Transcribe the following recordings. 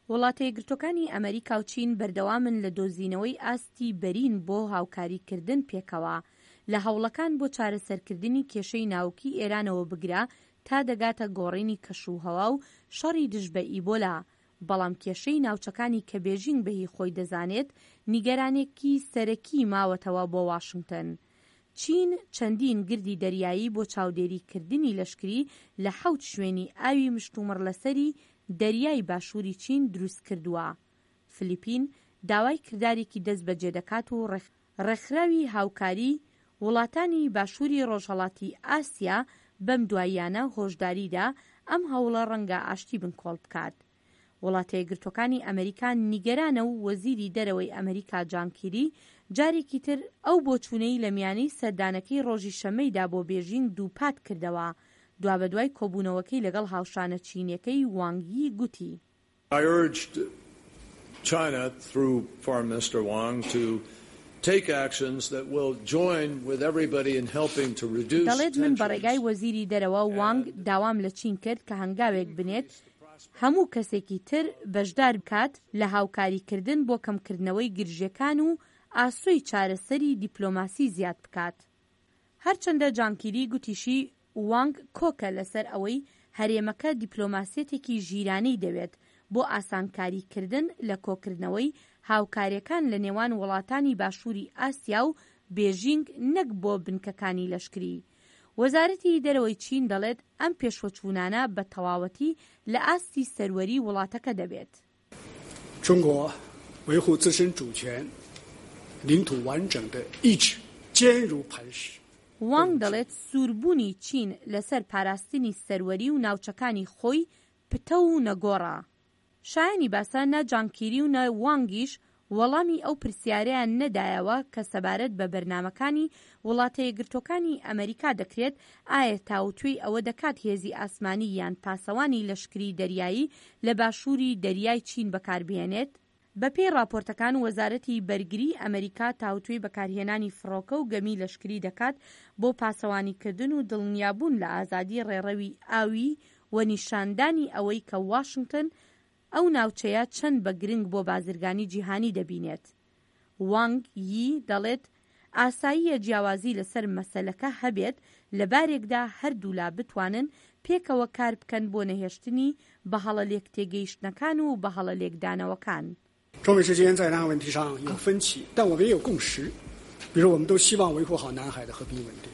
وڵاتە یەکگرتووەکانی ئەمریکا و چین بەردەوامن لە دۆزینەوەی ئاستی بەرین بۆ هاوکاریکردن پێکەوە لە هەوڵەکان بۆ چارەسەرکردنی کێشەی ناوکی ئێرانەوە بگرا تا دەگاتە گۆڕینی کەشوهەوا و شەڕی دژ بە ئیبۆلا. بەڵام کێشەی ناوچەکانی کە بێژینگ بەهی خۆی دەزانێت نیگەرانێکی سەرەکی ماوەتەوە بۆ واشنگتن. چین چەندین گردی دەریایی بۆ چاودێریکردنی لەشکری لە 7 شوێنی ئاوی مشتومڕ لەسەری دەریای باشووری چین دروست کردووە. فلیپین داوای کردارێکی دەست بەجێ دەکات و ڕێکخراوی هاوکاری وڵاتانی باشووری ڕۆژهەڵاتی ئاسیا بەم دواییانە هۆشداریدا ئەم هەوڵە ڕەنگە ئاشتی بنکۆڵ بکات. وڵاتە یەکگرتووەکانی ئەمریکا نیگەرانە و وەزیری دەرەوەی ئەمریکا جان کیری جارێکی تر ئەو بۆچوونەی لە میانەی سەردانەکەی ڕۆژی شەمەیدا بۆ بێژینگ دووپات کردەوە. دوابەدوای کۆبوونەوەکەی لەگەڵ هاوشانە چینیەکەی وانگ یی گوتی: I urged China through Foreign Minister Wang to take actions that will join with everybody in helping to reduce tensions. دەڵێت من بەڕێگای وەزیری دەرەوە وانگ داوام لە چین کرد کە هەنگاوێک بنێت هەموو کەسێکی تر بەشدار بکات لە هاوکاریکردن بۆ کەمکردنەوەی گرژەکان و ئاسۆی چارەسەری دیپلۆماسی زیاد بکات. هەرچەندە جانکیری گوتیشی وانگ کۆکە لەسەر ئەوەی هەرێمەکە دیپلۆماسیەتێکی ژیرانەی دەوێت بۆ ئاسانکاریکردن لە کۆکردنەوەی هاوکاریەکان لە نێوان وڵاتانی باشووری ئاسیا و بێژینگ نەک بۆ بنکەکانی لەشکری. وەزارەتی دەرەوەی چین دەڵێت ئەم پێشوەچوونانە بە تەواوەتی لە ئاستی سەروەری وڵاتەکە دەبێت. 中国维护自身主权、领土完整的意志坚如磐石. وانگ دەڵێت سووربوونی چین لەسەر پاراستنی سەروەری و ناوچەکانی خۆی پتە و نەگۆڕە. شایانی باسان جانکیری و وانگیش وەڵامی ئەو پرسیارەیان نەدایەوە کە سەبارەت بە بەرنامەکانی وڵاتە یەکگرتووەکانی ئەمریکا دەکرێت ئایا تاوتوێی ئەوە دەکات هێزی ئاسمانی یان پاسەوانی لەشکری دەریایی لە باشووری دەریای چین بەکاربهێنێت. بەپێی راپۆرتەکان وەزارەتی بەرگری ئەمریکا تاوتوێی بەکارهێنانی فڕۆکە و گەمی لەشکری دەکات بۆ پاسەوانیکردن و دڵنیابوون لە ئازادی ڕێڕەوی ئاوی و نیشاندانی ئەوەی کە واشنگتن ئەو ناوچەیە چەند بە گرنگ بۆ بازرگانی جیهانی دەبینێت. وانگ یی دەڵێت ئاساییە جیاوازی لەسەر مەسەلەکە هەبێت لەبارێکدا هەردوولا بتوانن پێکەوە کار بکەن بۆ نەهێشتنی بەهەڵە لێک تێگەیشتنەکان و بەهەڵە لێکدانەوەکان. 中美之间在南海问题上有分歧，但我们也有共识，比如我们都希望维护好南海的和平稳定。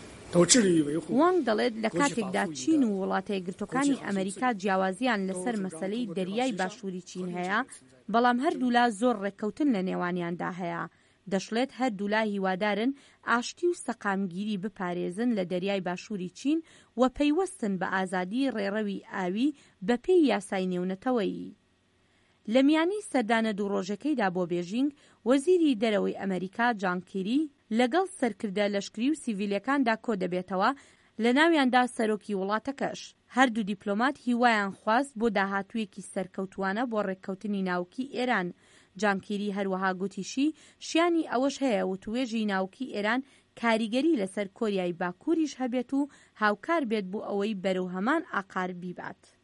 وانگ دەڵێت لە کاتێکدا چین و وڵاتە یەکگرتووەکانی ئەمریکا جیاوازیان لەسەر مەسەلەی دەریای باشووری چین هەیە، بەڵام هەردوولا زۆر ڕێککەوتن لە نێوانیاندا هەیە. دەشڵێت هەردوولا هیوادارن ئاشتی و سەقامگیری بپارێزن لە دەریای باشووری چین و پەیوەستن بە ئازادی ڕێڕەوی ئاوی بە پێی یاسای نێونەتەوەیی. لە میانی سەردانە دوو ڕۆژەکەیدا بۆ بێژینگ وەزیری دەرەوەی ئەمریکا جان کیری لەگەڵ سەرکردە لەشکری و سیڤیلەکاندا کۆ دەبێتەوە، لە ناویاندا سەرۆکی وڵاتەکەش. هەردوو دیپلۆمات هیوایان خواست بۆ داهاتوویەکی سەرکەوتوانە بۆ ڕێککەوتنی ناوکی ئێران. جانکیری هەروەها گوتیشی شیانی ئەوەش هەیە و توێژی ناوکی ئێران کاریگەری لەسەر کۆریای باکووریش هەبێت و هاوکار بێت بۆ ئەوەی بەرەو هەمان ئاقار بیبات.